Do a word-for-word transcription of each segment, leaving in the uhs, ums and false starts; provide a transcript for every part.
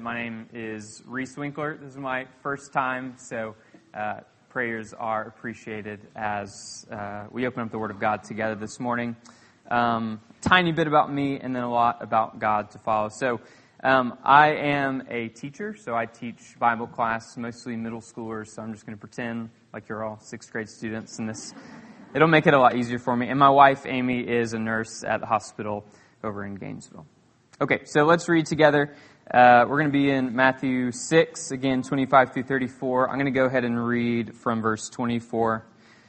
My name is Reese Winkler. This is my first time, so uh, prayers are appreciated as uh, we open up the Word of God together this morning. Um, tiny bit about me and then a lot about God to follow. So um, I am a teacher, so I teach Bible class, mostly middle schoolers, so I'm just going to pretend like you're all sixth grade students, and this it'll make it a lot easier for me. And my wife, Amy, is a nurse at the hospital over in Gainesville. Okay, so let's read together. Uh, we're going to be in Matthew six, again, twenty-five through thirty-four. I'm going to go ahead and read from verse twenty-four,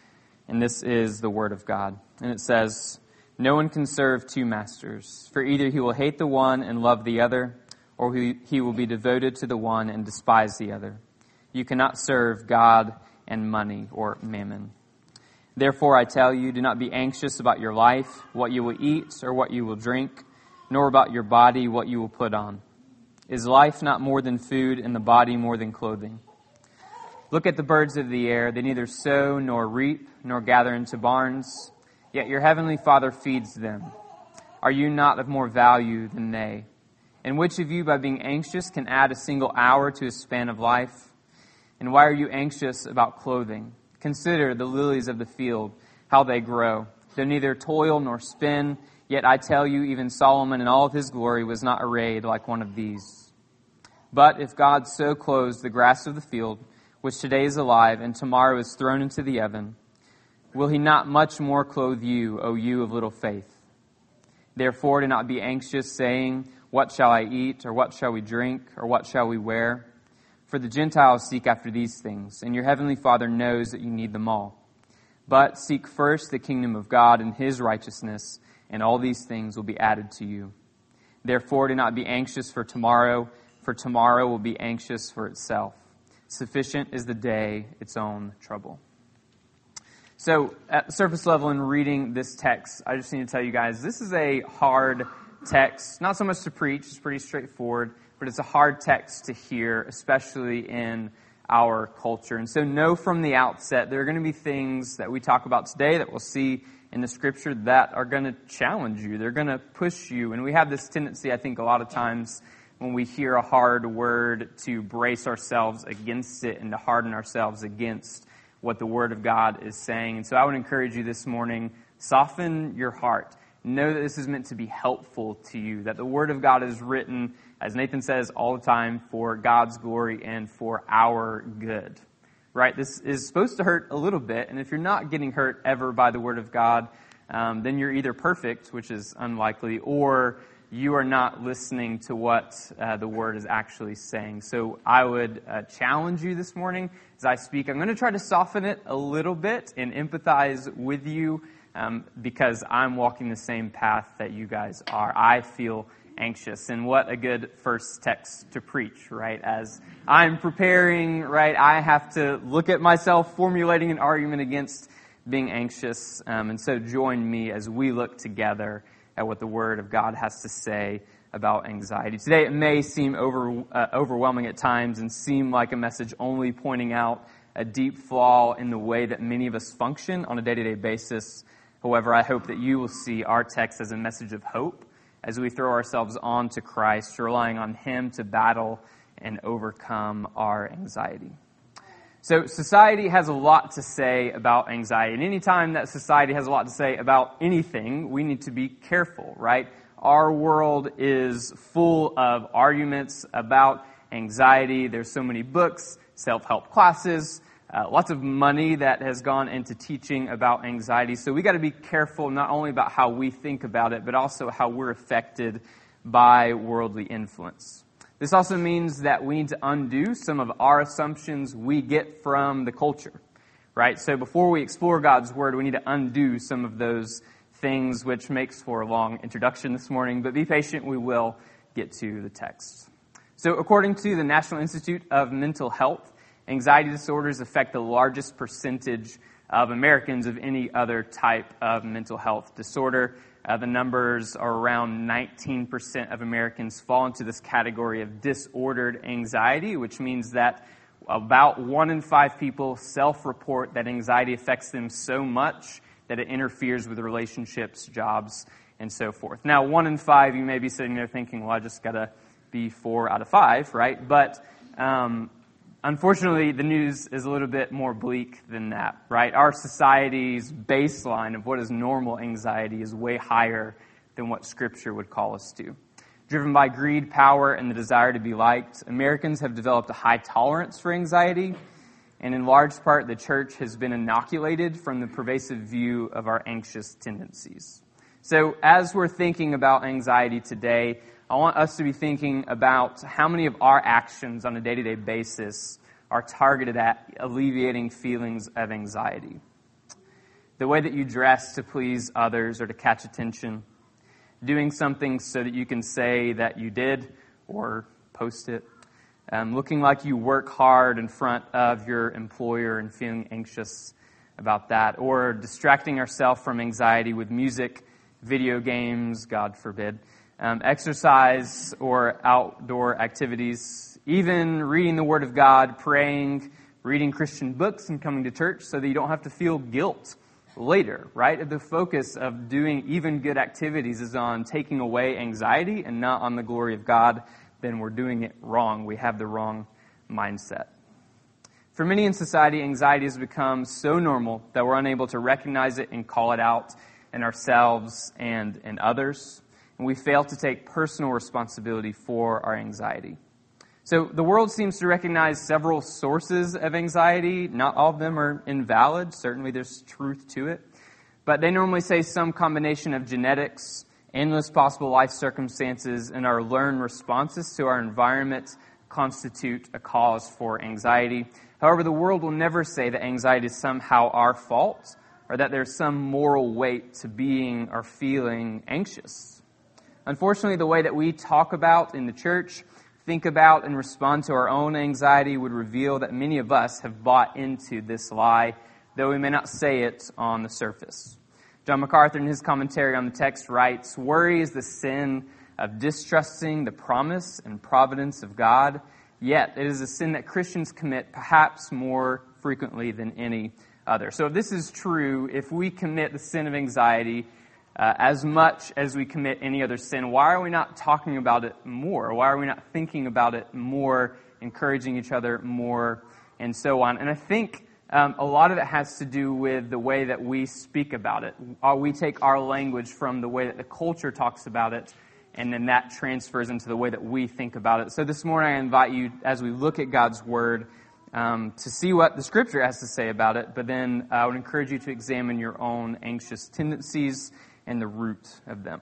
and this is the Word of God. And it says, "No one can serve two masters, for either he will hate the one and love the other, or he, he will be devoted to the one and despise the other. You cannot serve God and money," or mammon. "Therefore I tell you, do not be anxious about your life, what you will eat or what you will drink, nor about your body, what you will put on. Is life not more than food, and the body more than clothing? Look at the birds of the air. They neither sow nor reap, nor gather into barns, yet your heavenly Father feeds them. Are you not of more value than they? And which of you, by being anxious, can add a single hour to his span of life? And why are you anxious about clothing? Consider the lilies of the field, how they grow. They neither toil nor spin. Yet I tell you, even Solomon in all of his glory was not arrayed like one of these. But if God so clothes the grass of the field, which today is alive and tomorrow is thrown into the oven, will he not much more clothe you, O you of little faith? Therefore do not be anxious, saying, what shall I eat, or what shall we drink, or what shall we wear? For the Gentiles seek after these things, and your heavenly Father knows that you need them all. But seek first the kingdom of God and his righteousness, and all these things will be added to you. Therefore, do not be anxious for tomorrow, for tomorrow will be anxious for itself. Sufficient is the day its own trouble." So, at the surface level in reading this text, I just need to tell you guys, this is a hard text. Not so much to preach, it's pretty straightforward, but it's a hard text to hear, especially in our culture. And so know from the outset, there are going to be things that we talk about today that we'll see in the Scripture that are going to challenge you. They're going to push you. And we have this tendency, I think, a lot of times when we hear a hard word to brace ourselves against it and to harden ourselves against what the Word of God is saying. And so I would encourage you this morning, soften your heart. Know that this is meant to be helpful to you, that the Word of God is written, as Nathan says all the time, for God's glory and for our good. Right? This is supposed to hurt a little bit, and if you're not getting hurt ever by the Word of God, um, then you're either perfect, which is unlikely, or you are not listening to what uh, the Word is actually saying. So I would uh, challenge you this morning as I speak. I'm going to try to soften it a little bit and empathize with you um, because I'm walking the same path that you guys are. I feel anxious. And what a good first text to preach, right? As I'm preparing, right, I have to look at myself formulating an argument against being anxious. Um, and so join me as we look together at what the Word of God has to say about anxiety. Today it may seem over, uh, overwhelming at times and seem like a message only pointing out a deep flaw in the way that many of us function on a day-to-day basis. However, I hope that you will see our text as a message of hope as we throw ourselves on to Christ, relying on him to battle and overcome our anxiety. So society has a lot to say about anxiety. And anytime that society has a lot to say about anything, we need to be careful, right? Our world is full of arguments about anxiety. There's so many books, self-help classes, Uh, lots of money that has gone into teaching about anxiety. So we got to be careful not only about how we think about it, but also how we're affected by worldly influence. This also means that we need to undo some of our assumptions we get from the culture, right? So before we explore God's Word, we need to undo some of those things, which makes for a long introduction this morning. But be patient, we will get to the text. So according to the National Institute of Mental Health, anxiety disorders affect the largest percentage of Americans of any other type of mental health disorder. Uh, the numbers are around nineteen percent of Americans fall into this category of disordered anxiety, which means that about one in five people self-report that anxiety affects them so much that it interferes with relationships, jobs, and so forth. Now, one in five, you may be sitting there thinking, well, I just got to be four out of five, right? But um, unfortunately, the news is a little bit more bleak than that, right? Our society's baseline of what is normal anxiety is way higher than what Scripture would call us to. Driven by greed, power, and the desire to be liked, Americans have developed a high tolerance for anxiety, and in large part, the church has been inoculated from the pervasive view of our anxious tendencies. So as we're thinking about anxiety today, I want us to be thinking about how many of our actions on a day-to-day basis are targeted at alleviating feelings of anxiety. The way that you dress to please others or to catch attention, doing something so that you can say that you did or post it, um, looking like you work hard in front of your employer and feeling anxious about that, or distracting ourselves from anxiety with music, video games, God forbid, um, exercise or outdoor activities, even reading the Word of God, praying, reading Christian books, and coming to church so that you don't have to feel guilt later, right? If the focus of doing even good activities is on taking away anxiety and not on the glory of God, then we're doing it wrong. We have the wrong mindset. For many in society, anxiety has become so normal that we're unable to recognize it and call it out in ourselves and in others. And we fail to take personal responsibility for our anxiety. So the world seems to recognize several sources of anxiety. Not all of them are invalid. Certainly there's truth to it. But they normally say some combination of genetics, endless possible life circumstances, and our learned responses to our environment constitute a cause for anxiety. However, the world will never say that anxiety is somehow our fault or that there's some moral weight to being or feeling anxious. Unfortunately, the way that we talk about in the church, think about, and respond to our own anxiety would reveal that many of us have bought into this lie, though we may not say it on the surface. John MacArthur, in his commentary on the text, writes, "Worry is the sin of distrusting the promise and providence of God, yet it is a sin that Christians commit perhaps more frequently than any other." So if this is true, if we commit the sin of anxiety uh, as much as we commit any other sin, why are we not talking about it more? Why are we not thinking about it more, encouraging each other more, and so on? And I think Um, a lot of it has to do with the way that we speak about it. Uh, we take our language from the way that the culture talks about it, and then that transfers into the way that we think about it. So this morning I invite you, as we look at God's Word, um, to see what the Scripture has to say about it, but then I would encourage you to examine your own anxious tendencies and the root of them.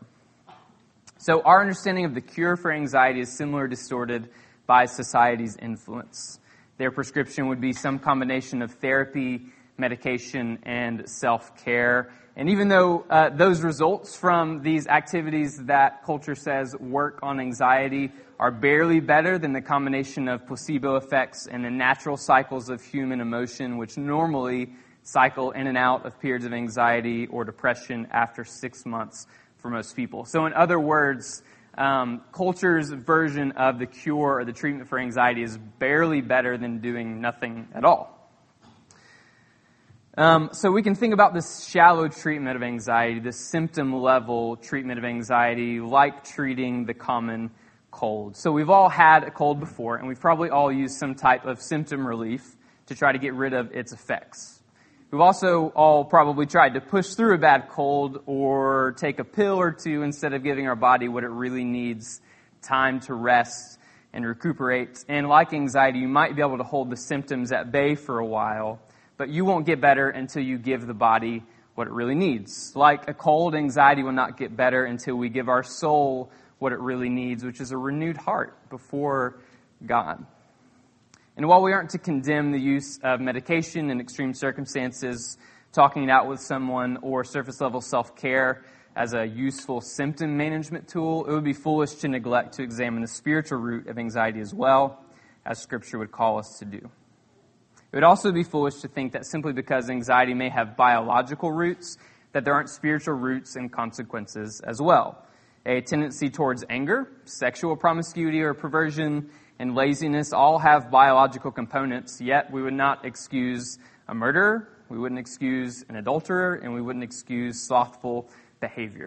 So our understanding of the cure for anxiety is similar distorted by society's influence. Their prescription would be some combination of therapy, medication, and self-care. And even though uh, those results from these activities that culture says work on anxiety are barely better than the combination of placebo effects and the natural cycles of human emotion, which normally cycle in and out of periods of anxiety or depression after six months for most people. So in other words, Um, culture's version of the cure or the treatment for anxiety is barely better than doing nothing at all. Um, so we can think about this shallow treatment of anxiety, this symptom-level treatment of anxiety, like treating the common cold. So we've all had a cold before, and we've probably all used some type of symptom relief to try to get rid of its effects. We've also all probably tried to push through a bad cold or take a pill or two instead of giving our body what it really needs, time to rest and recuperate. And like anxiety, you might be able to hold the symptoms at bay for a while, but you won't get better until you give the body what it really needs. Like a cold, anxiety will not get better until we give our soul what it really needs, which is a renewed heart before God. And while we aren't to condemn the use of medication in extreme circumstances, talking it out with someone, or surface-level self-care as a useful symptom management tool, it would be foolish to neglect to examine the spiritual root of anxiety as well, as Scripture would call us to do. It would also be foolish to think that simply because anxiety may have biological roots, that there aren't spiritual roots and consequences as well. A tendency towards anger, sexual promiscuity or perversion, and laziness all have biological components, yet we would not excuse a murderer, we wouldn't excuse an adulterer, and we wouldn't excuse slothful behavior.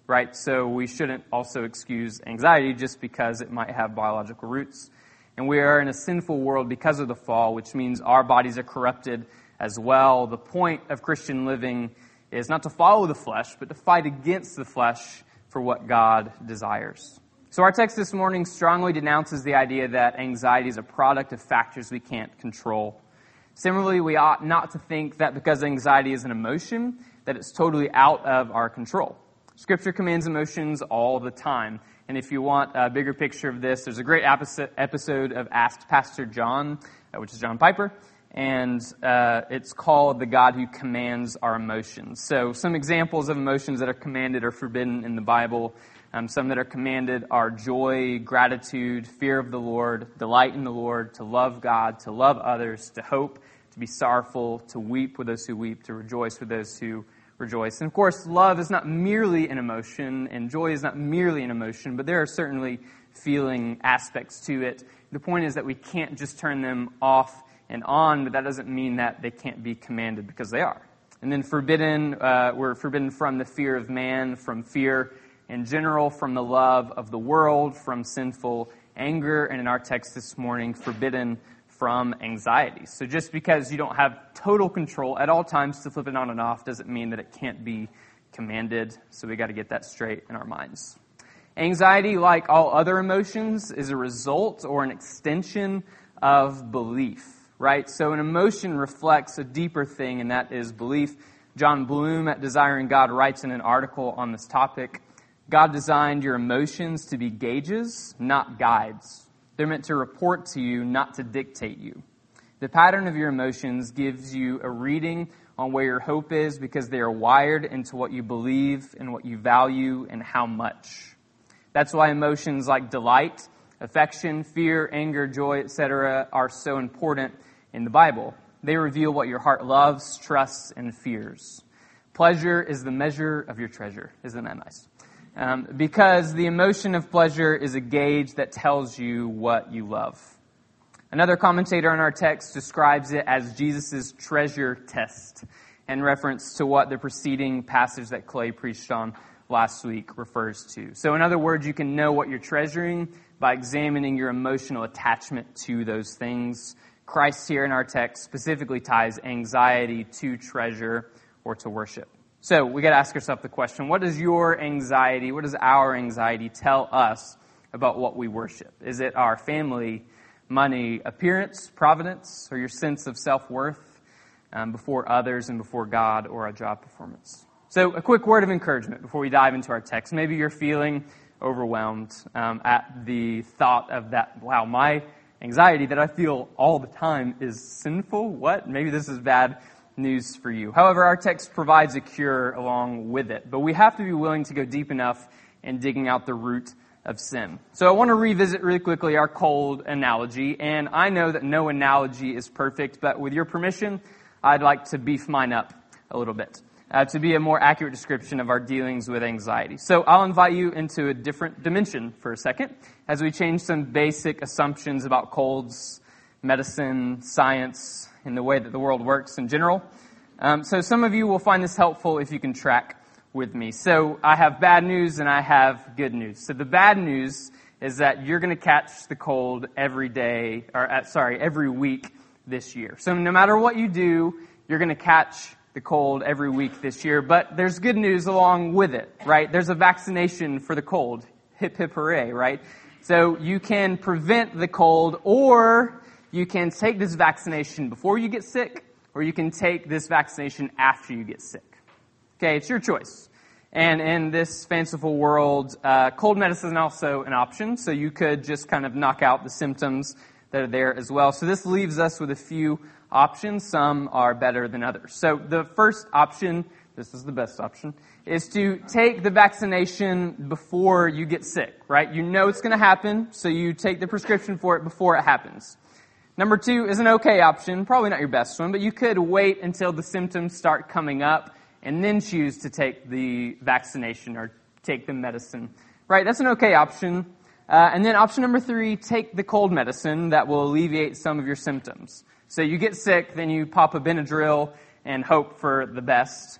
right? So we shouldn't also excuse anxiety just because it might have biological roots. And we are in a sinful world because of the fall, which means our bodies are corrupted as well. The point of Christian living is not to follow the flesh, but to fight against the flesh for what God desires. So our text this morning strongly denounces the idea that anxiety is a product of factors we can't control. Similarly, we ought not to think that because anxiety is an emotion, that it's totally out of our control. Scripture commands emotions all the time. And if you want a bigger picture of this, there's a great episode of Ask Pastor John, which is John Piper, and uh, it's called The God Who Commands Our Emotions. So some examples of emotions that are commanded or forbidden in the Bible. Um, some that are commanded are joy, gratitude, fear of the Lord, delight in the Lord, to love God, to love others, to hope, to be sorrowful, to weep with those who weep, to rejoice with those who rejoice. And of course, love is not merely an emotion, and joy is not merely an emotion, but there are certainly feeling aspects to it. The point is that we can't just turn them off and on, but that doesn't mean that they can't be commanded, because they are. And then forbidden, uh, we're forbidden from the fear of man, from fear in general, from the love of the world, from sinful anger, and in our text this morning, forbidden from anxiety. So just because you don't have total control at all times to flip it on and off doesn't mean that it can't be commanded. So we got to get that straight in our minds. Anxiety, like all other emotions, is a result or an extension of belief, right? So an emotion reflects a deeper thing, and that is belief. John Bloom at Desiring God writes in an article on this topic, God designed your emotions to be gauges, not guides. They're meant to report to you, not to dictate you. The pattern of your emotions gives you a reading on where your hope is, because they are wired into what you believe and what you value and how much. That's why emotions like delight, affection, fear, anger, joy, et cetera are so important in the Bible. They reveal what your heart loves, trusts, and fears. Pleasure is the measure of your treasure. Isn't that nice? Um, because the emotion of pleasure is a gauge that tells you what you love. Another commentator on our text describes it as Jesus' treasure test, in reference to what the preceding passage that Clay preached on last week refers to. So in other words, you can know what you're treasuring by examining your emotional attachment to those things. Christ here in our text specifically ties anxiety to treasure or to worship. So we got to ask ourselves the question, what does your anxiety, what does our anxiety tell us about what we worship? Is it our family, money, appearance, providence, or your sense of self-worth um, before others and before God, or a job performance? So a quick word of encouragement before we dive into our text. Maybe you're feeling overwhelmed um, at the thought of that, wow, my anxiety that I feel all the time is sinful? What? Maybe this is bad news for you. However, our text provides a cure along with it, but we have to be willing to go deep enough in digging out the root of sin. So I want to revisit really quickly our cold analogy, and I know that no analogy is perfect, but with your permission, I'd like to beef mine up a little bit uh, to be a more accurate description of our dealings with anxiety. So I'll invite you into a different dimension for a second as we change some basic assumptions about colds, medicine, science, and the way that the world works in general. Um, so some of you will find this helpful if you can track with me. So I have bad news and I have good news. So the bad news is that you're going to catch the cold every day, or uh, sorry, every week this year. So no matter what you do, you're going to catch the cold every week this year. But there's good news along with it, right? There's a vaccination for the cold. Hip, hip, hooray, right? So you can prevent the cold, or you can take this vaccination before you get sick, or you can take this vaccination after you get sick. Okay, it's your choice. And in this fanciful world, uh, cold medicine is also an option, so you could just kind of knock out the symptoms that are there as well. So this leaves us with a few options. Some are better than others. So the first option, this is the best option, is to take the vaccination before you get sick, right? You know it's going to happen, so you take the prescription for it before it happens. Number two is an okay option, probably not your best one, but you could wait until the symptoms start coming up and then choose to take the vaccination or take the medicine. Right, that's an okay option. Uh, and then option number three, take the cold medicine that will alleviate some of your symptoms. So you get sick, then you pop a Benadryl and hope for the best.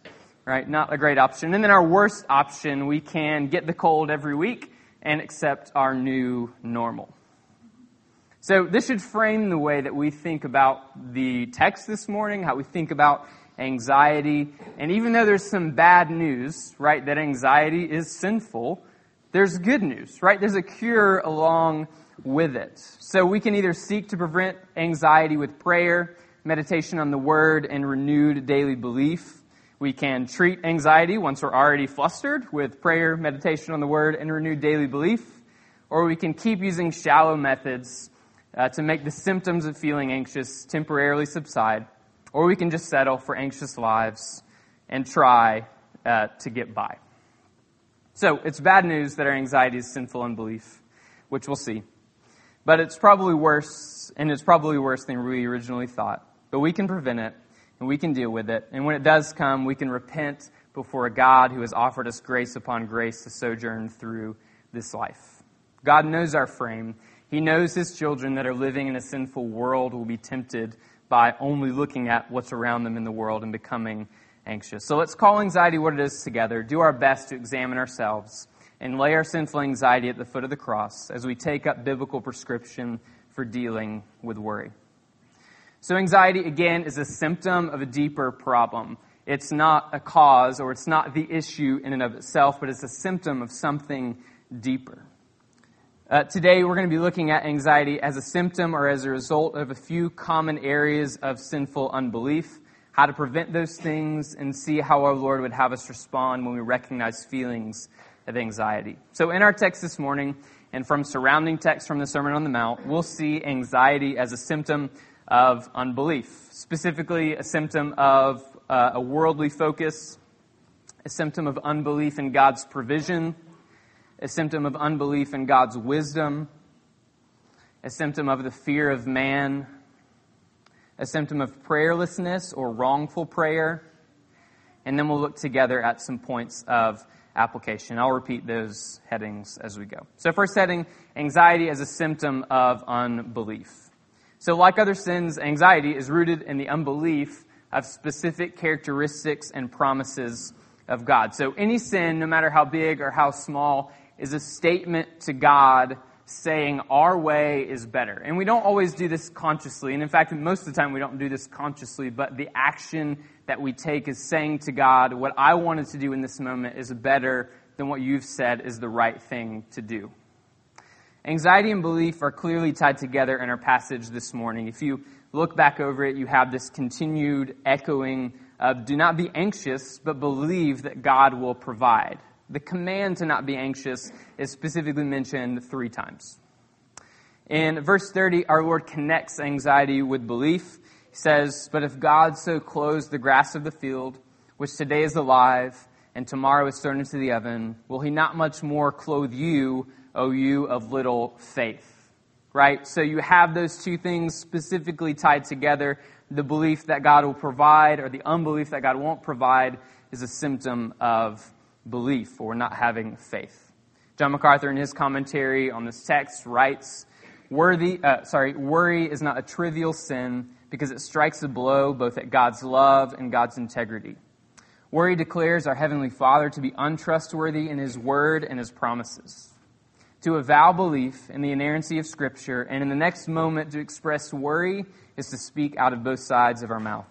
right? Not a great option. And then our worst option, we can get the cold every week and accept our new normal. So this should frame the way that we think about the text this morning, how we think about anxiety. And even though there's some bad news, right, that anxiety is sinful, there's good news, right? There's a cure along with it. So we can either seek to prevent anxiety with prayer, meditation on the Word, and renewed daily belief. We can treat anxiety once we're already flustered with prayer, meditation on the Word, and renewed daily belief. Or we can keep using shallow methods uh, to make the symptoms of feeling anxious temporarily subside. Or we can just settle for anxious lives and try uh, to get by. So it's bad news that our anxiety is sinful unbelief, which we'll see. But it's probably worse, and it's probably worse than we originally thought. But we can prevent it, and we can deal with it. And when it does come, we can repent before a God who has offered us grace upon grace to sojourn through this life. God knows our frame. He knows His children that are living in a sinful world will be tempted by only looking at what's around them in the world and becoming anxious. So let's call anxiety what it is together, do our best to examine ourselves, and lay our sinful anxiety at the foot of the cross as we take up biblical prescription for dealing with worry. So anxiety, again, is a symptom of a deeper problem. It's not a cause, or it's not the issue in and of itself, but it's a symptom of something deeper. Uh, today, we're going to be looking at anxiety as a symptom or as a result of a few common areas of sinful unbelief, how to prevent those things, and see how our Lord would have us respond when we recognize feelings of anxiety. So in our text this morning, and from surrounding texts from the Sermon on the Mount, we'll see anxiety as a symptom of unbelief, specifically a symptom of uh, a worldly focus, a symptom of unbelief in God's provision, a symptom of unbelief in God's wisdom, a symptom of the fear of man, a symptom of prayerlessness or wrongful prayer, and then we'll look together at some points of application. I'll repeat those headings as we go. So first heading, anxiety as a symptom of unbelief. So like other sins, anxiety is rooted in the unbelief of specific characteristics and promises of God. So any sin, no matter how big or how small, is a statement to God saying our way is better. And we don't always do this consciously. And in fact, most of the time we don't do this consciously, but the action that we take is saying to God, what I wanted to do in this moment is better than what you've said is the right thing to do. Anxiety and belief are clearly tied together in our passage this morning. If you look back over it, you have this continued echoing of do not be anxious, but believe that God will provide. The command to not be anxious is specifically mentioned three times. In verse thirty, our Lord connects anxiety with belief. He says, but if God so clothes the grass of the field, which today is alive and tomorrow is thrown into the oven, will He not much more clothe you, O you of little faith? Right? So you have those two things specifically tied together. The belief that God will provide or the unbelief that God won't provide is a symptom of belief or not having faith. John MacArthur, in his commentary on this text, writes, Worthy, uh, sorry, worry is not a trivial sin because it strikes a blow both at God's love and God's integrity. Worry declares our Heavenly Father to be untrustworthy in His word and His promises. To avow belief in the inerrancy of Scripture and in the next moment to express worry is to speak out of both sides of our mouth.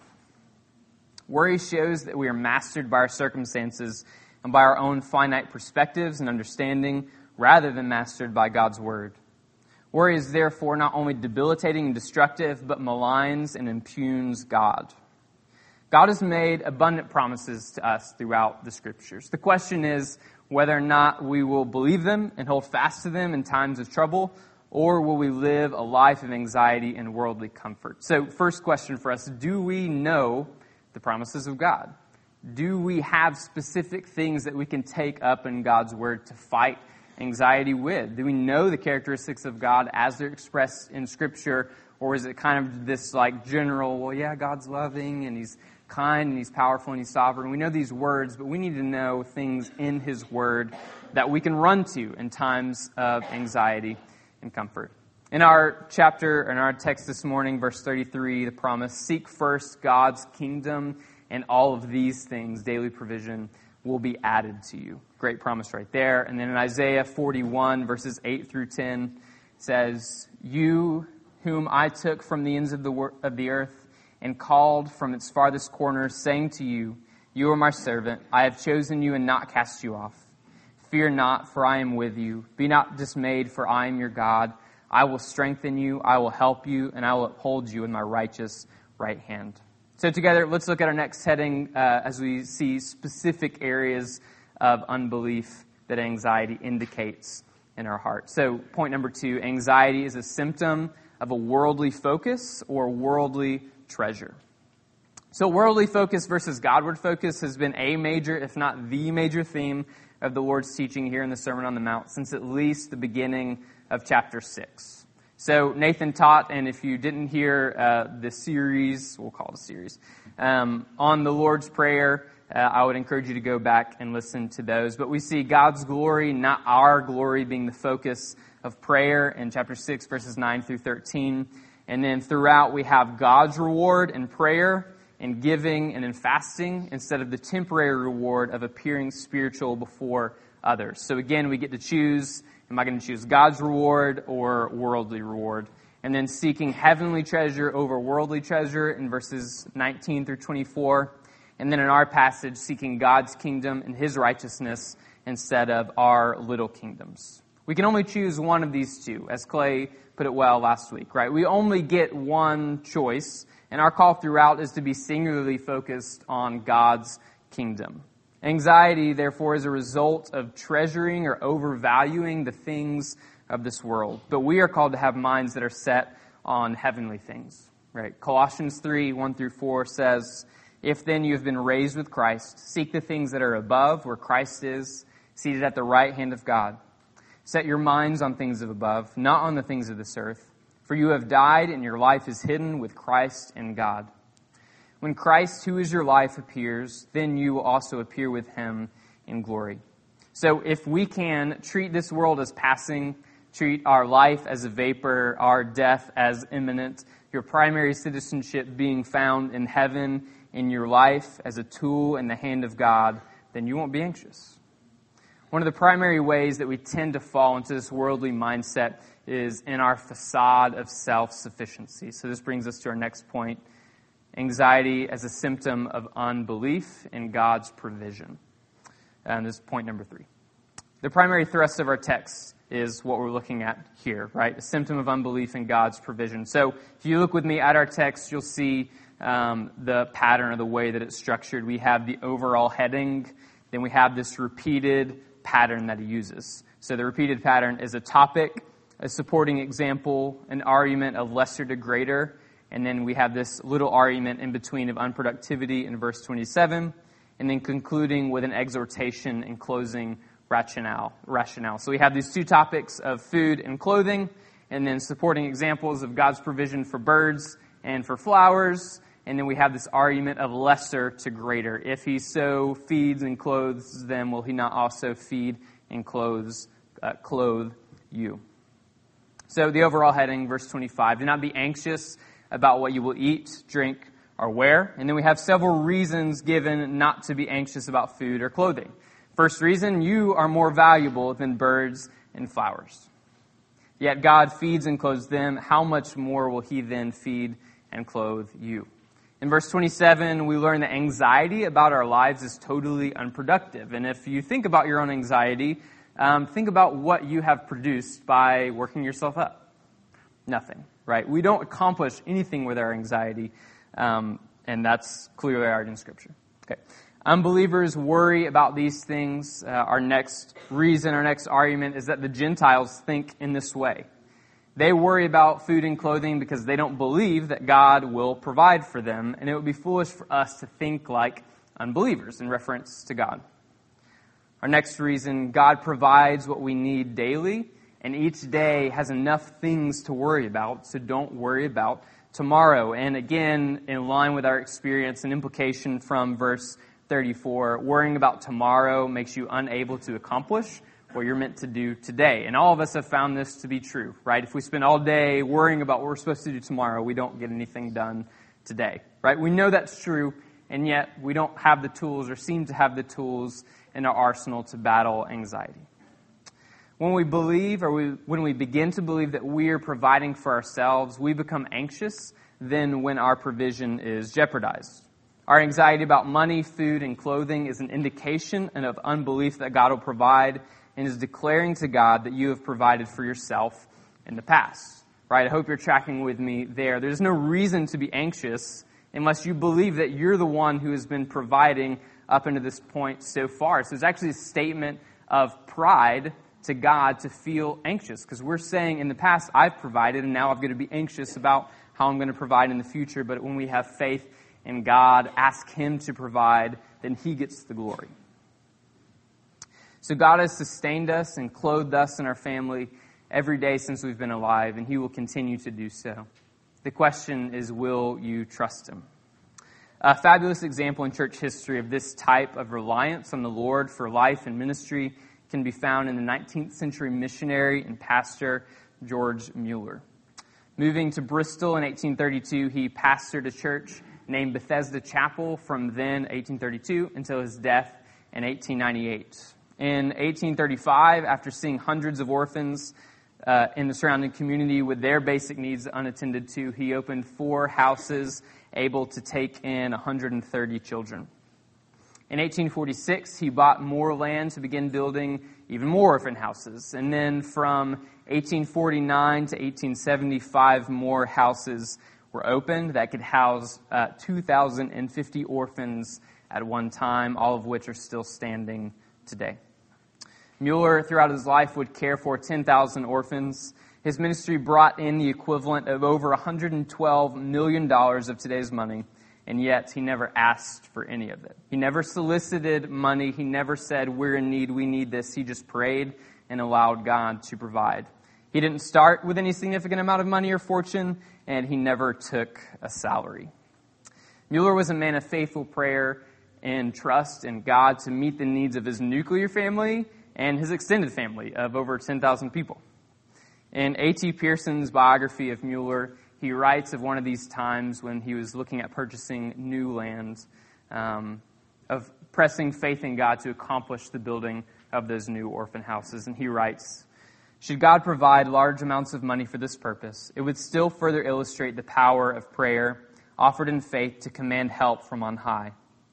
Worry shows that we are mastered by our circumstances and by our own finite perspectives and understanding rather than mastered by God's Word. Worry is therefore not only debilitating and destructive, but maligns and impugns God. God has made abundant promises to us throughout the Scriptures. The question is whether or not we will believe them and hold fast to them in times of trouble, or will we live a life of anxiety and worldly comfort? So first question for us, do we know the promises of God? Do we have specific things that we can take up in God's Word to fight anxiety with? Do we know the characteristics of God as they're expressed in Scripture? Or is it kind of this like general, well, yeah, God's loving and He's kind and He's powerful and He's sovereign. We know these words, but we need to know things in His Word that we can run to in times of anxiety and comfort. In our chapter, in our text this morning, verse thirty-three, the promise, seek first God's kingdom and all of these things, daily provision, will be added to you. Great promise right there. And then in Isaiah forty-one, verses eight through ten, says, "You whom I took from the ends of the wor- of the earth and called from its farthest corners, saying to you, you are my servant. I have chosen you and not cast you off. Fear not, for I am with you. Be not dismayed, for I am your God. I will strengthen you, I will help you, and I will uphold you in my righteous right hand." So together, let's look at our next heading uh, as we see specific areas of unbelief that anxiety indicates in our heart. So point number two, anxiety is a symptom of a worldly focus or worldly treasure. So worldly focus versus Godward focus has been a major, if not the major theme of the Lord's teaching here in the Sermon on the Mount since at least the beginning of chapter six. So Nathan taught, and if you didn't hear uh, the series, we'll call it a series, um, on the Lord's Prayer, uh, I would encourage you to go back and listen to those. But we see God's glory, not our glory, being the focus of prayer in chapter six, verses nine through thirteen. And then throughout we have God's reward in prayer, in giving, and in fasting, instead of the temporary reward of appearing spiritual before others. So again, we get to choose, am I going to choose God's reward or worldly reward? And then seeking heavenly treasure over worldly treasure in verses nineteen through twenty-four. And then in our passage, seeking God's kingdom and His righteousness instead of our little kingdoms. We can only choose one of these two, as Clay put it well last week, right? We only get one choice, and our call throughout is to be singularly focused on God's kingdom. Anxiety, therefore, is a result of treasuring or overvaluing the things of this world. But we are called to have minds that are set on heavenly things, right? Colossians three, one through four says, "If then you have been raised with Christ, seek the things that are above, where Christ is, seated at the right hand of God. Set your minds on things of above, not on the things of this earth. For you have died, and your life is hidden with Christ in God. When Christ, who is your life, appears, then you will also appear with Him in glory." So if we can treat this world as passing, treat our life as a vapor, our death as imminent, your primary citizenship being found in heaven, in your life as a tool in the hand of God, then you won't be anxious. One of the primary ways that we tend to fall into this worldly mindset is in our facade of self-sufficiency. So this brings us to our next point, anxiety as a symptom of unbelief in God's provision. And this is point number three. The primary thrust of our text is what we're looking at here, right? A symptom of unbelief in God's provision. So if you look with me at our text, you'll see um, the pattern or the way that it's structured. We have the overall heading, then we have this repeated pattern that he uses. So the repeated pattern is a topic, a supporting example, an argument of lesser to greater, and then we have this little argument in between of unproductivity in verse twenty-seven, and then concluding with an exhortation and closing rationale. rationale. So we have these two topics of food and clothing, and then supporting examples of God's provision for birds and for flowers, and then we have this argument of lesser to greater. If He so feeds and clothes them, will He not also feed and clothes, uh, clothe you? So the overall heading, verse twenty-five, do not be anxious about what you will eat, drink, or wear. And then we have several reasons given not to be anxious about food or clothing. First reason, you are more valuable than birds and flowers. Yet God feeds and clothes them. How much more will He then feed and clothe you? In verse twenty-seven, we learn that anxiety about our lives is totally unproductive. And if you think about your own anxiety, um, think about what you have produced by working yourself up. Nothing, right? We don't accomplish anything with our anxiety, um, and that's clearly argued in Scripture. Okay. Unbelievers worry about these things. Uh, our next reason, our next argument is that the Gentiles think in this way. They worry about food and clothing because they don't believe that God will provide for them, and it would be foolish for us to think like unbelievers in reference to God. Our next reason, God provides what we need daily, and each day has enough things to worry about, so don't worry about tomorrow. And again, in line with our experience, an implication from verse thirty-four, worrying about tomorrow makes you unable to accomplish what you're meant to do today. And all of us have found this to be true, right? If we spend all day worrying about what we're supposed to do tomorrow, we don't get anything done today, right? We know that's true, and yet we don't have the tools or seem to have the tools in our arsenal to battle anxiety. When we believe, or we, when we begin to believe that we are providing for ourselves, we become anxious then when our provision is jeopardized. Our anxiety about money, food, and clothing is an indication of unbelief that God will provide, and is declaring to God that you have provided for yourself in the past. Right? I hope you're tracking with me there. There's no reason to be anxious unless you believe that you're the one who has been providing up into this point so far. So it's actually a statement of pride to God to feel anxious, because we're saying in the past, I've provided, and now I'm going to be anxious about how I'm going to provide in the future. But when we have faith in God, ask Him to provide, then He gets the glory. So God has sustained us and clothed us and our family every day since we've been alive, and He will continue to do so. The question is, will you trust Him? A fabulous example in church history of this type of reliance on the Lord for life and ministry can be found in the nineteenth century missionary and pastor George Mueller. Moving to Bristol in eighteen thirty-two, he pastored a church named Bethesda Chapel from then, eighteen thirty-two, until his death in eighteen ninety-eight. In eighteen thirty-five, after seeing hundreds of orphans uh, in the surrounding community with their basic needs unattended to, he opened four houses able to take in one hundred thirty children. In eighteen forty-six, he bought more land to begin building even more orphan houses. And then from eighteen forty-nine to eighteen seventy-five, more houses were opened that could house uh, two thousand fifty orphans at one time, all of which are still standing today. Mueller, throughout his life, would care for ten thousand orphans. His ministry brought in the equivalent of over one hundred twelve million dollars of today's money, and yet he never asked for any of it. He never solicited money. He never said, we're in need, we need this. He just prayed and allowed God to provide. He didn't start with any significant amount of money or fortune, and he never took a salary. Mueller was a man of faithful prayer and trust in God to meet the needs of his nuclear family and his extended family of over ten thousand people. In A T Pearson's biography of Mueller, he writes of one of these times when he was looking at purchasing new land, um, of pressing faith in God to accomplish the building of those new orphan houses. And he writes, should God provide large amounts of money for this purpose, it would still further illustrate the power of prayer offered in faith to command help from on high.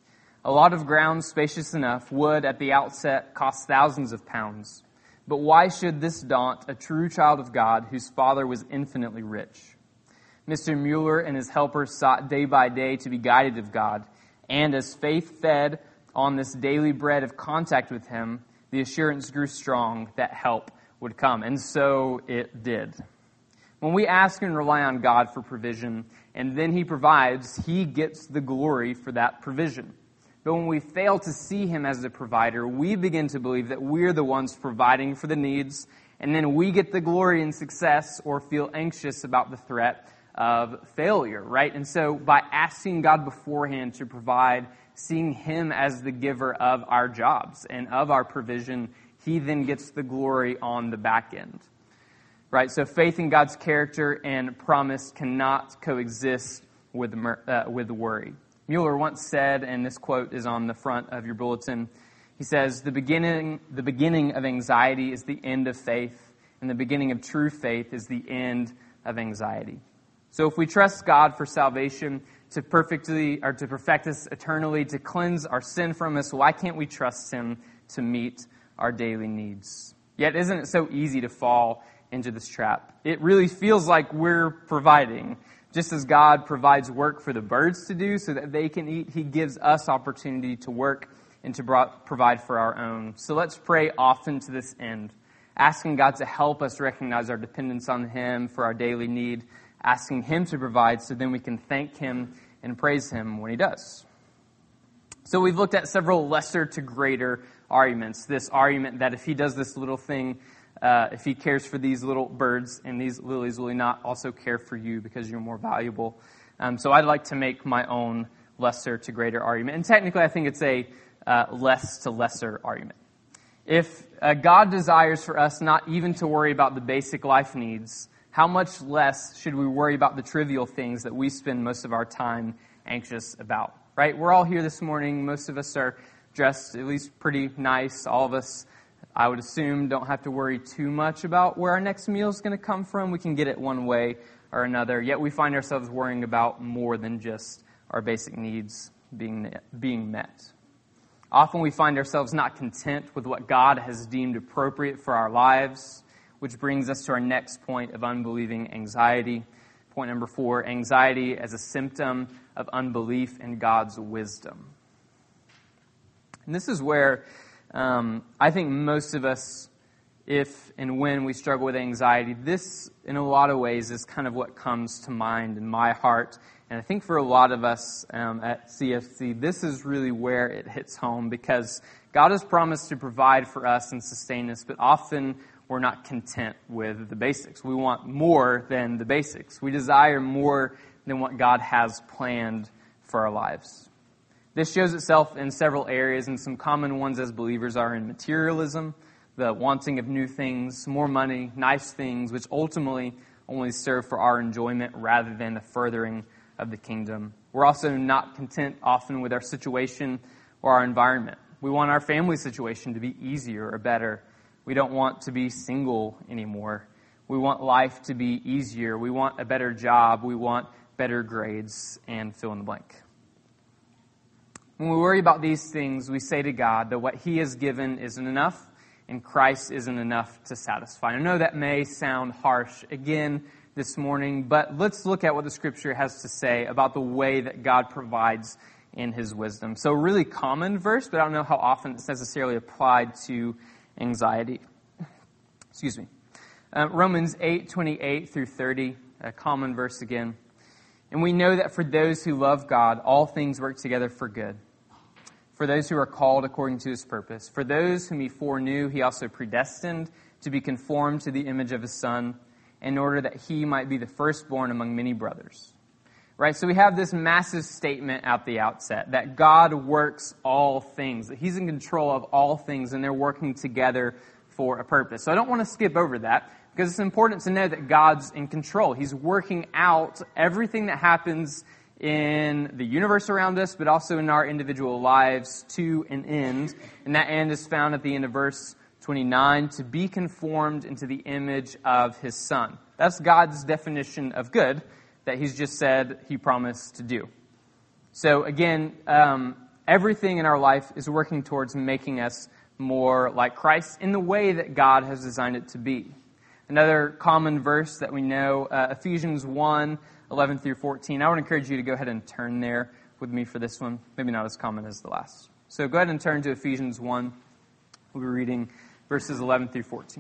A lot of ground spacious enough would, at the outset, cost thousands of pounds. But why should this daunt a true child of God whose father was infinitely rich? Mister Mueller and his helpers sought day by day to be guided of God, and as faith fed on this daily bread of contact with Him, the assurance grew strong that help would come. And so it did. When we ask and rely on God for provision, and then He provides, He gets the glory for that provision. But when we fail to see Him as the provider, we begin to believe that we're the ones providing for the needs, and then we get the glory and success or feel anxious about the threat of failure, right? And so by asking God beforehand to provide, seeing Him as the giver of our jobs and of our provision, He then gets the glory on the back end, right? So faith in God's character and promise cannot coexist with uh, with worry. Mueller once said, and this quote is on the front of your bulletin, he says, the beginning, the beginning of anxiety is the end of faith, and the beginning of true faith is the end of anxiety. So if we trust God for salvation, to perfectly or to perfect us eternally, to cleanse our sin from us, why can't we trust Him to meet our daily needs? Yet isn't it so easy to fall into this trap? It really feels like we're providing. Just as God provides work for the birds to do so that they can eat, He gives us opportunity to work and to provide for our own. So let's pray often to this end, asking God to help us recognize our dependence on Him for our daily need, asking Him to provide so then we can thank Him and praise Him when He does. So we've looked at several lesser to greater arguments. This argument that if He does this little thing, uh, if He cares for these little birds and these lilies, will He not also care for you because you're more valuable? Um, so I'd like to make my own lesser to greater argument. And technically, I think it's a uh, less to lesser argument. If uh, God desires for us not even to worry about the basic life needs, how much less should we worry about the trivial things that we spend most of our time anxious about? right? We're all here this morning. Most of us are dressed at least pretty nice. All of us, I would assume, don't have to worry too much about where our next meal is going to come from. We can get it one way or another. Yet we find ourselves worrying about more than just our basic needs being being met. Often we find ourselves not content with what God has deemed appropriate for our lives, which brings us to our next point of unbelieving anxiety. Point number four, anxiety as a symptom of unbelief in God's wisdom. And this is where um, I think most of us, if and when we struggle with anxiety, this, in a lot of ways, is kind of what comes to mind in my heart. And I think for a lot of us um, at C F C, this is really where it hits home, because God has promised to provide for us and sustain us, but often we're not content with the basics. We want more than the basics. We desire more than what God has planned for our lives. This shows itself in several areas, and some common ones as believers are in materialism, the wanting of new things, more money, nice things, which ultimately only serve for our enjoyment rather than the furthering of the kingdom. We're also not content often with our situation or our environment. We want our family situation to be easier or better. We don't want to be single anymore. We want life to be easier. We want a better job. We want better grades, and fill in the blank. When we worry about these things, we say to God that what He has given isn't enough, and Christ isn't enough to satisfy. I know that may sound harsh again this morning, but let's look at what the Scripture has to say about the way that God provides in His wisdom. So a really common verse, but I don't know how often it's necessarily applied to anxiety. Excuse me. Uh, Romans eight, twenty-eight through thirty, a common verse again. And we know that for those who love God, all things work together for good. For those who are called according to His purpose. For those whom He foreknew, He also predestined to be conformed to the image of His Son, in order that He might be the firstborn among many brothers. Right, so we have this massive statement at the outset that God works all things, that He's in control of all things, and they're working together for a purpose. So I don't want to skip over that, because it's important to know that God's in control. He's working out everything that happens in the universe around us, but also in our individual lives to an end. And that end is found at the end of verse twenty-nine, to be conformed into the image of His Son. That's God's definition of good that He's just said He promised to do. So again, um, everything in our life is working towards making us more like Christ in the way that God has designed it to be. Another common verse that we know, uh, Ephesians one, eleven through fourteen. I would encourage you to go ahead and turn there with me for this one. Maybe not as common as the last. So go ahead and turn to Ephesians one. We'll be reading verses eleven through fourteen.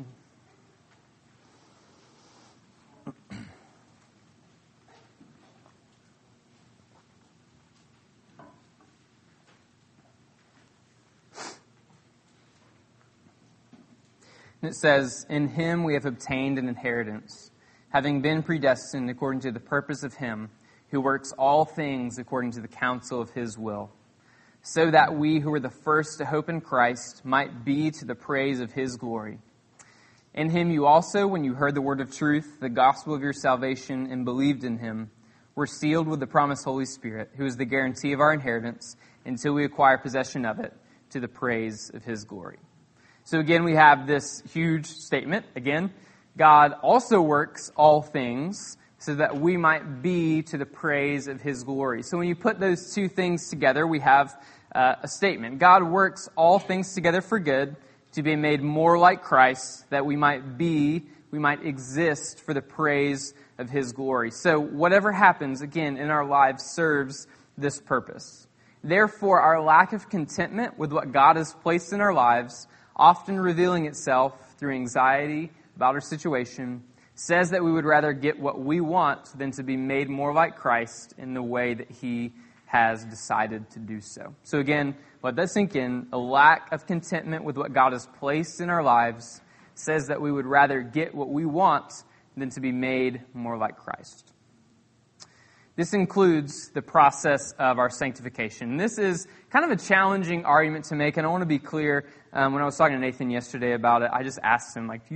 And it says, "In Him we have obtained an inheritance, having been predestined according to the purpose of Him who works all things according to the counsel of His will, so that we who were the first to hope in Christ might be to the praise of His glory. In Him you also, when you heard the word of truth, the gospel of your salvation, and believed in Him, were sealed with the promised Holy Spirit, who is the guarantee of our inheritance until we acquire possession of it, to the praise of His glory." So again, we have this huge statement. Again, God also works all things so that we might be to the praise of His glory. So when you put those two things together, we have uh, a statement. God works all things together for good, to be made more like Christ, that we might be, we might exist for the praise of His glory. So whatever happens, again, in our lives serves this purpose. Therefore, our lack of contentment with what God has placed in our lives, often revealing itself through anxiety about our situation, says that we would rather get what we want than to be made more like Christ in the way that He has decided to do so. So again, let that sink in. A lack of contentment with what God has placed in our lives says that we would rather get what we want than to be made more like Christ. This includes the process of our sanctification. This is kind of a challenging argument to make, and I want to be clear. Um, when I was talking to Nathan yesterday about it, I just asked him, like, do you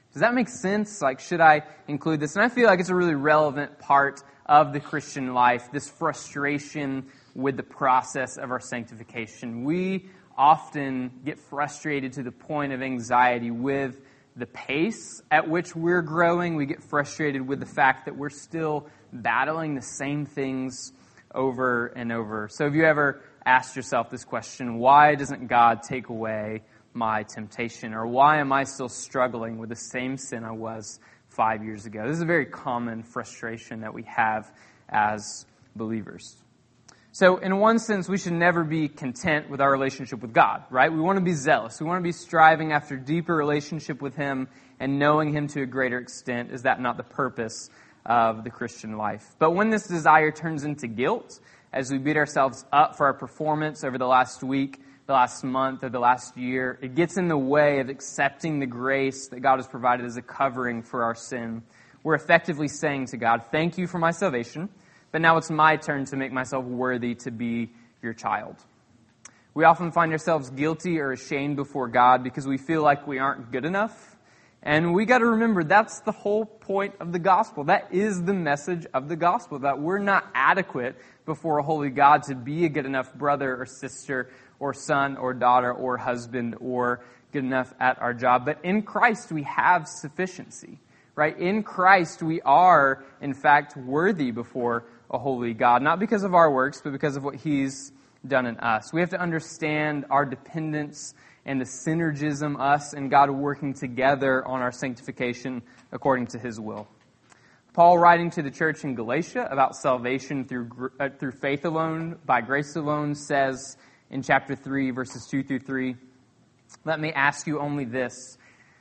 Does that make sense? Like, should I include this? And I feel like it's a really relevant part of the Christian life, this frustration with the process of our sanctification. We often get frustrated to the point of anxiety with the pace at which we're growing. We get frustrated with the fact that we're still battling the same things over and over. So have you ever asked yourself this question, why doesn't God take away my temptation? Or why am I still struggling with the same sin I was five years ago? This is a very common frustration that we have as believers. So in one sense, we should never be content with our relationship with God, right? We want to be zealous. We want to be striving after deeper relationship with Him and knowing Him to a greater extent. Is that not the purpose of the Christian life? But when this desire turns into guilt, as we beat ourselves up for our performance over the last week, the last month, or the last year, it gets in the way of accepting the grace that God has provided as a covering for our sin. We're effectively saying to God, thank you for my salvation, but now it's my turn to make myself worthy to be your child. We often find ourselves guilty or ashamed before God because we feel like we aren't good enough. And we got to remember that's the whole point of the gospel. That is the message of the gospel, that we're not adequate before a holy God to be a good enough brother or sister or son or daughter or husband or good enough at our job. But in Christ we have sufficiency, right? In Christ we are, in fact, worthy before a holy God, not because of our works, but because of what He's done in us. We have to understand our dependence and the synergism, us and God working together on our sanctification according to His will. Paul, writing to the church in Galatia about salvation through uh, through faith alone, by grace alone, says in chapter three, verses two through three, let me ask you only this.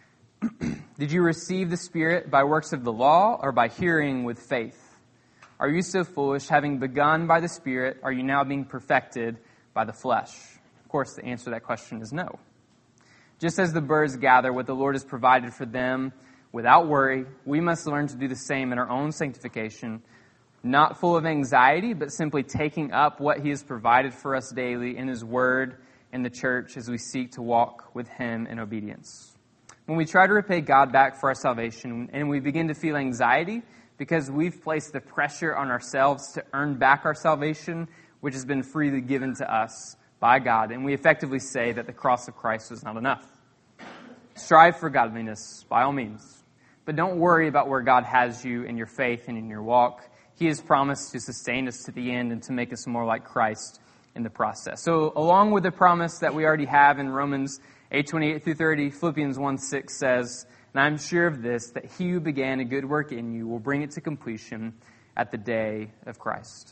Did you receive the Spirit by works of the law or by hearing with faith? Are you so foolish, having begun by the Spirit, are you now being perfected by the flesh? Of course, the answer to that question is no. Just as the birds gather what the Lord has provided for them without worry, we must learn to do the same in our own sanctification, not full of anxiety, but simply taking up what He has provided for us daily in His Word and the church as we seek to walk with Him in obedience. When we try to repay God back for our salvation and we begin to feel anxiety because we've placed the pressure on ourselves to earn back our salvation, which has been freely given to us by God, and we effectively say that the cross of Christ was not enough. Strive for godliness, by all means, but don't worry about where God has you in your faith and in your walk. He has promised to sustain us to the end and to make us more like Christ in the process. So along with the promise that we already have in Romans eight twenty-eight through thirty, Philippians one six says, and I'm sure of this, that He who began a good work in you will bring it to completion at the day of Christ.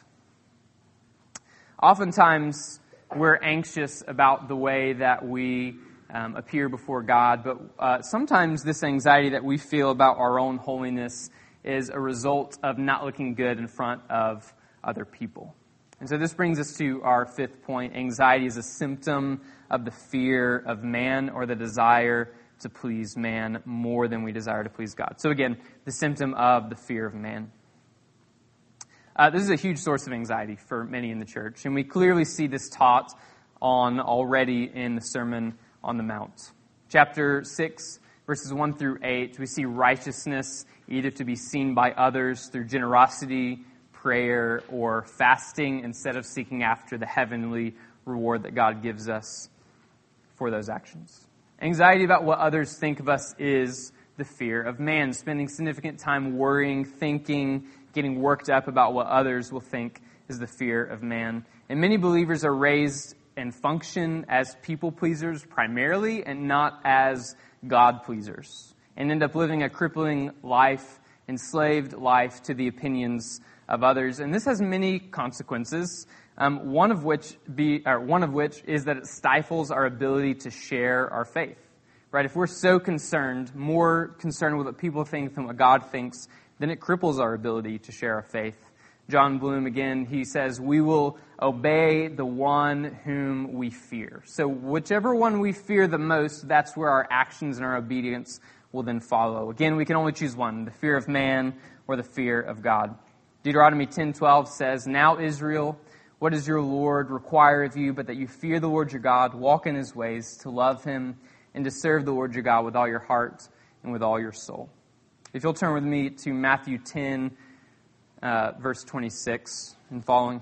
Oftentimes, we're anxious about the way that we um, appear before God, but uh, sometimes this anxiety that we feel about our own holiness is a result of not looking good in front of other people. And so this brings us to our fifth point. Anxiety is a symptom of the fear of man, or the desire to please man more than we desire to please God. So again, the symptom of the fear of man. Uh, this is a huge source of anxiety for many in the church, and we clearly see this taught on already in the Sermon on the Mount. Chapter six, verses one through eight, we see righteousness either to be seen by others through generosity, prayer, or fasting, instead of seeking after the heavenly reward that God gives us for those actions. Anxiety about what others think of us is the fear of man, spending significant time worrying, thinking, getting worked up about what others will think is the fear of man. And many believers are raised and function as people pleasers primarily, and not as God pleasers, and end up living a crippling life, enslaved life to the opinions of others. And this has many consequences. Um, one of which be, or one of which is that it stifles our ability to share our faith. Right? If we're so concerned, more concerned with what people think than what God thinks, then it cripples our ability to share our faith. John Bloom, again, he says, we will obey the one whom we fear. So whichever one we fear the most, that's where our actions and our obedience will then follow. Again, we can only choose one, the fear of man or the fear of God. Deuteronomy ten twelve says, now Israel, what does your Lord require of you but that you fear the Lord your God, walk in His ways, to love Him, and to serve the Lord your God with all your heart and with all your soul. If you'll turn with me to Matthew ten, uh, verse twenty-six and following.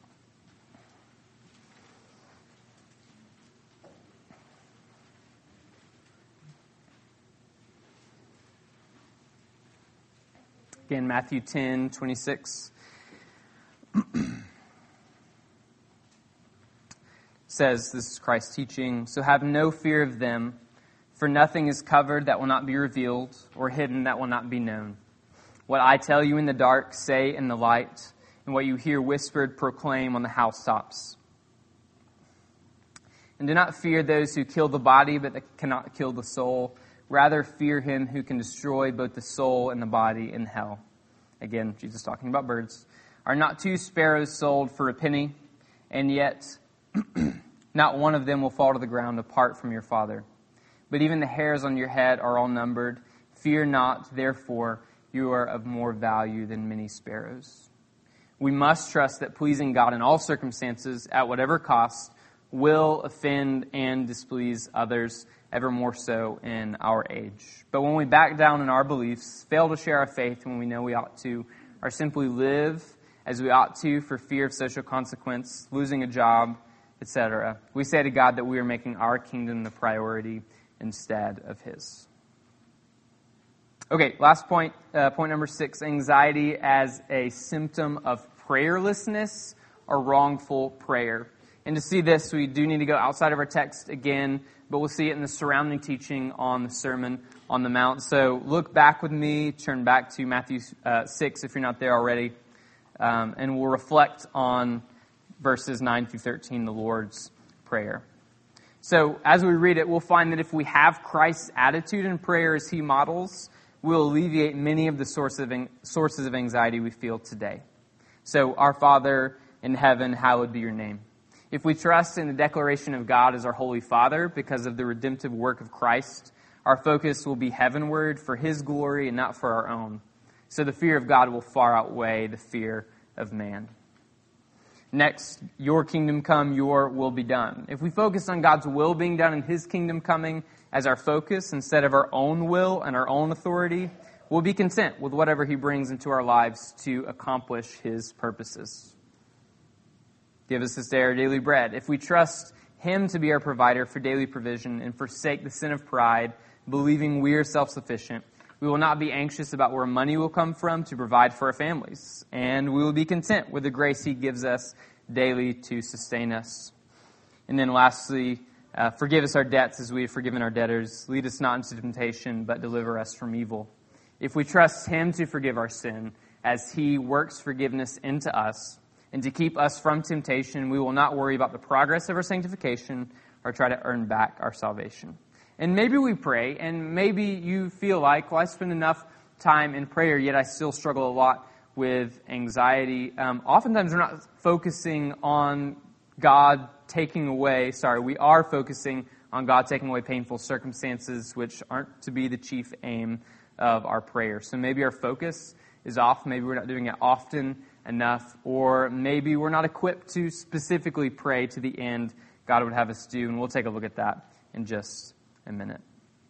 Again, Matthew ten, twenty-six. Says, this is Christ teaching, "So have no fear of them, for nothing is covered that will not be revealed, or hidden that will not be known. What I tell you in the dark, say in the light, and what you hear whispered, proclaim on the housetops. And do not fear those who kill the body, but that cannot kill the soul. Rather fear him who can destroy both the soul and the body in hell." Again, Jesus talking about birds. "Are not two sparrows sold for a penny? And yet not one of them will fall to the ground apart from your Father. But even the hairs on your head are all numbered. Fear not, therefore, you are of more value than many sparrows." We must trust that pleasing God in all circumstances, at whatever cost, will offend and displease others, ever more so in our age. But when we back down in our beliefs, fail to share our faith when we know we ought to, or simply live as we ought to for fear of social consequence, losing a job, et cetera, we say to God that we are making our kingdom the priority instead of His. Okay, last point, uh, point number six, anxiety as a symptom of prayerlessness or wrongful prayer. And to see this, we do need to go outside of our text again, but we'll see it in the surrounding teaching on the Sermon on the Mount. So look back with me, turn back to Matthew uh, six if you're not there already, um, and we'll reflect on verses nine through thirteen, the Lord's Prayer. So as we read it, we'll find that if we have Christ's attitude in prayer as He models, we'll alleviate many of the sources of, sources of anxiety we feel today. So, "Our Father in heaven, hallowed be your name." If we trust in the declaration of God as our Holy Father because of the redemptive work of Christ, our focus will be heavenward for His glory and not for our own. So the fear of God will far outweigh the fear of man. Next, "Your kingdom come, your will be done." If we focus on God's will being done and His kingdom coming as our focus instead of our own will and our own authority, we'll be content with whatever He brings into our lives to accomplish His purposes. "Give us this day our daily bread." If we trust Him to be our provider for daily provision and forsake the sin of pride, believing we are self-sufficient, we will not be anxious about where money will come from to provide for our families. And we will be content with the grace He gives us daily to sustain us. And then lastly, uh, forgive us our debts as we have forgiven our debtors. Lead us not into temptation, but deliver us from evil. If we trust Him to forgive our sin as He works forgiveness into us and to keep us from temptation, we will not worry about the progress of our sanctification or try to earn back our salvation. And maybe we pray, and maybe you feel like, well, I spend enough time in prayer, yet I still struggle a lot with anxiety. Um, oftentimes we're not focusing on God taking away, sorry, we are focusing on God taking away painful circumstances, which aren't to be the chief aim of our prayer. So maybe our focus is off, maybe we're not doing it often enough, or maybe we're not equipped to specifically pray to the end God would have us do, and we'll take a look at that in just a minute.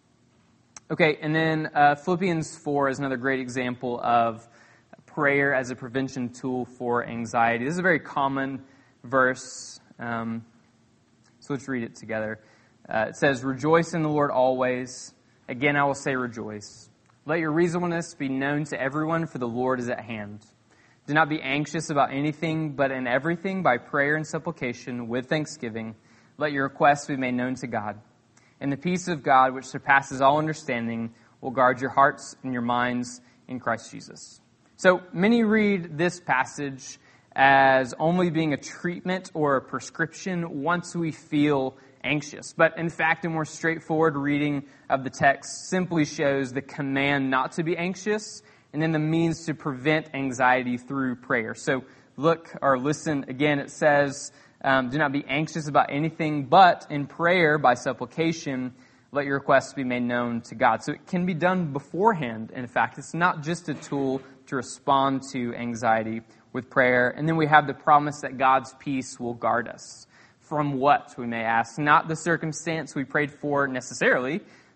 Okay, and then uh, Philippians four is another great example of prayer as a prevention tool for anxiety. This is a very common verse, um, so let's read it together. Uh, it says, "Rejoice in the Lord always. Again, I will say rejoice. Let your reasonableness be known to everyone, for the Lord is at hand. Do not be anxious about anything, but in everything, by prayer and supplication, with thanksgiving, let your requests be made known to God. And the peace of God, which surpasses all understanding, will guard your hearts and your minds in Christ Jesus." So many read this passage as only being a treatment or a prescription once we feel anxious. But in fact, a more straightforward reading of the text simply shows the command not to be anxious and then the means to prevent anxiety through prayer. So look or listen again. It says, Um, do not be anxious about anything, but in prayer, by supplication, let your requests be made known to God. So it can be done beforehand. In fact, it's not just a tool to respond to anxiety with prayer. And then we have the promise that God's peace will guard us. From what, we may ask? Not the circumstance we prayed for necessarily,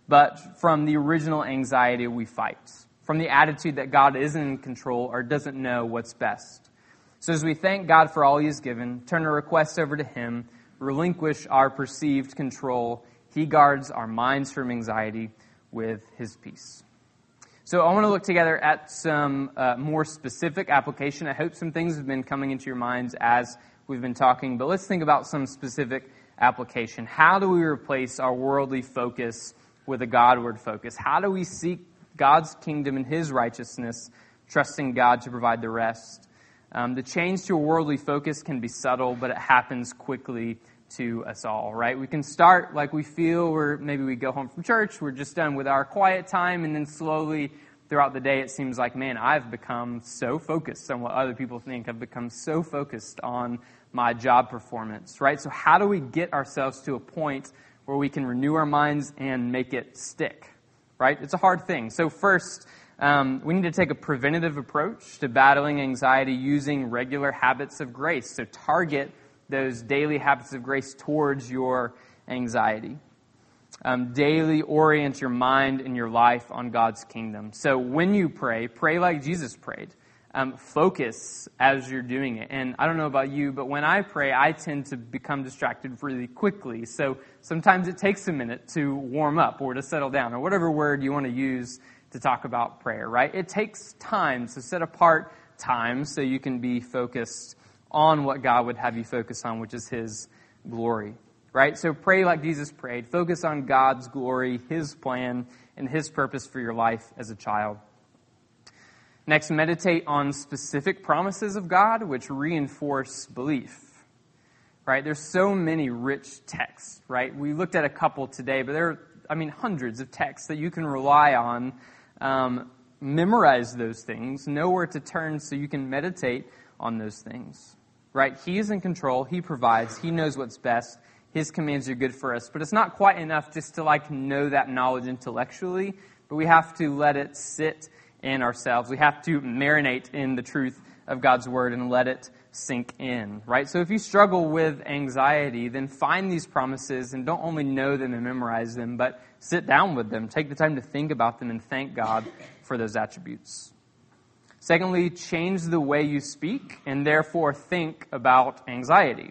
but from the original anxiety we fight, from the attitude that God isn't in control or doesn't know what's best. So as we thank God for all He has given, turn our requests over to Him, relinquish our perceived control, He guards our minds from anxiety with His peace. So I want to look together at some uh, more specific application. I hope some things have been coming into your minds as we've been talking, but let's think about some specific application. How do we replace our worldly focus with a Godward focus? How do we seek God's kingdom and His righteousness, trusting God to provide the rest? Um, the change to a worldly focus can be subtle, but it happens quickly to us all, right? We can start like we feel, or maybe we go home from church, we're just done with our quiet time, and then slowly throughout the day it seems like, man, I've become so focused on what other people think. I've become so focused on my job performance, right? So how do we get ourselves to a point where we can renew our minds and make it stick, right? It's a hard thing. So first, um, we need to take a preventative approach to battling anxiety using regular habits of grace. So target those daily habits of grace towards your anxiety. Um, daily orient your mind and your life on God's kingdom. So when you pray, pray like Jesus prayed. Um, focus as you're doing it. And I don't know about you, but when I pray, I tend to become distracted really quickly. So sometimes it takes a minute to warm up or to settle down or whatever word you want to use to talk about prayer, right? It takes time, so set apart time so you can be focused on what God would have you focus on, which is His glory, right? So pray like Jesus prayed. Focus on God's glory, His plan, and His purpose for your life as a child. Next, meditate on specific promises of God which reinforce belief, right? There's so many rich texts, right? We looked at a couple today, but there are, I mean, hundreds of texts that you can rely on. Um, memorize those things, know where to turn so you can meditate on those things, right? He is in control. He provides. He knows what's best. His commands are good for us. But it's not quite enough just to like know that knowledge intellectually, but we have to let it sit in ourselves. We have to marinate in the truth of God's word and let it sink in, right? So if you struggle with anxiety, then find these promises and don't only know them and memorize them, but sit down with them. Take the time to think about them and thank God for those attributes. Secondly, change the way you speak and therefore think about anxiety.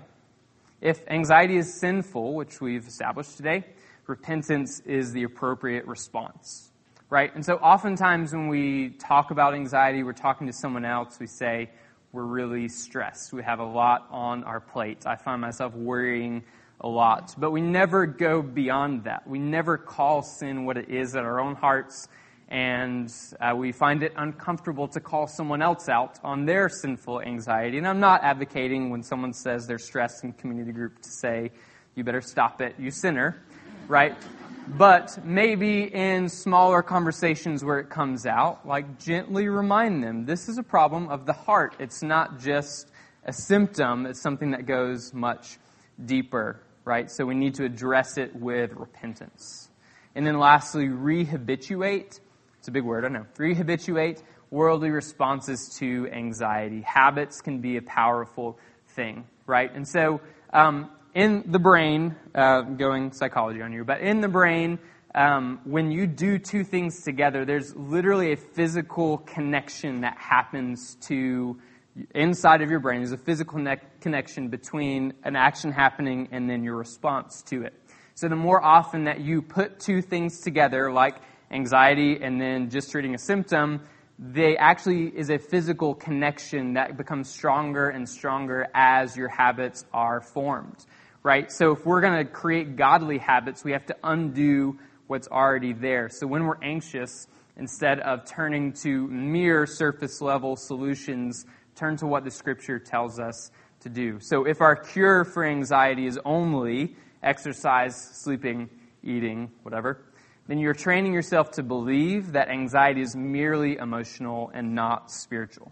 If anxiety is sinful, which we've established today, repentance is the appropriate response, right? And so oftentimes when we talk about anxiety, we're talking to someone else, we say, we're really stressed. We have a lot on our plate. I find myself worrying a lot. But we never go beyond that. We never call sin what it is at our own hearts. And uh, we find it uncomfortable to call someone else out on their sinful anxiety. And I'm not advocating when someone says they're stressed in community group to say, you better stop it, you sinner, right? But maybe in smaller conversations where it comes out, like gently remind them, this is a problem of the heart. It's not just a symptom. It's something that goes much deeper, right? So we need to address it with repentance. And then lastly, rehabituate. It's a big word, I know. Rehabituate worldly responses to anxiety. Habits can be a powerful thing, right? And so um, in the brain, uh, going psychology on you, but in the brain, um, when you do two things together, there's literally a physical connection that happens to inside of your brain. There's a physical ne- connection between an action happening and then your response to it. So the more often that you put two things together, like anxiety and then just treating a symptom, they actually is a physical connection that becomes stronger and stronger as your habits are formed, right? So if we're going to create godly habits, we have to undo what's already there. So when we're anxious, instead of turning to mere surface level solutions, turn to what the Scripture tells us to do. So if our cure for anxiety is only exercise, sleeping, eating, whatever, then you're training yourself to believe that anxiety is merely emotional and not spiritual.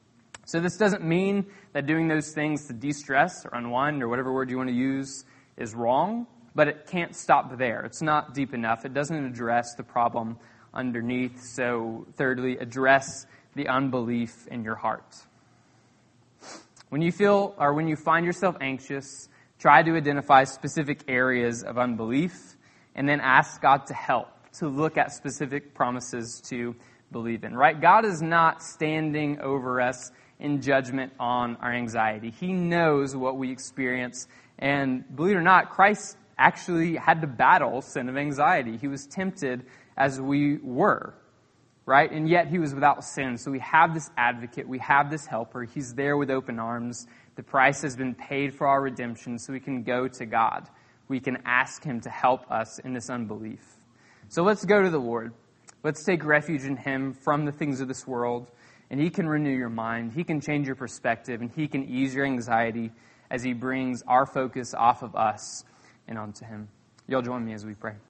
So this doesn't mean that doing those things to de-stress or unwind or whatever word you want to use is wrong, but it can't stop there. It's not deep enough. It doesn't address the problem underneath. So thirdly, address the unbelief in your heart. When you feel or when you find yourself anxious, try to identify specific areas of unbelief and then ask God to help, to look at specific promises to believe in, right? God is not standing over us in judgment on our anxiety. He knows what we experience. And believe it or not, Christ actually had to battle sin of anxiety. He was tempted as we were, right? And yet he was without sin. So we have this advocate. We have this helper. He's there with open arms. The price has been paid for our redemption, so we can go to God. We can ask him to help us in this unbelief. So let's go to the Lord. Let's take refuge in him from the things of this world. And he can renew your mind. He can change your perspective. And he can ease your anxiety as he brings our focus off of us and onto him. Y'all join me as we pray.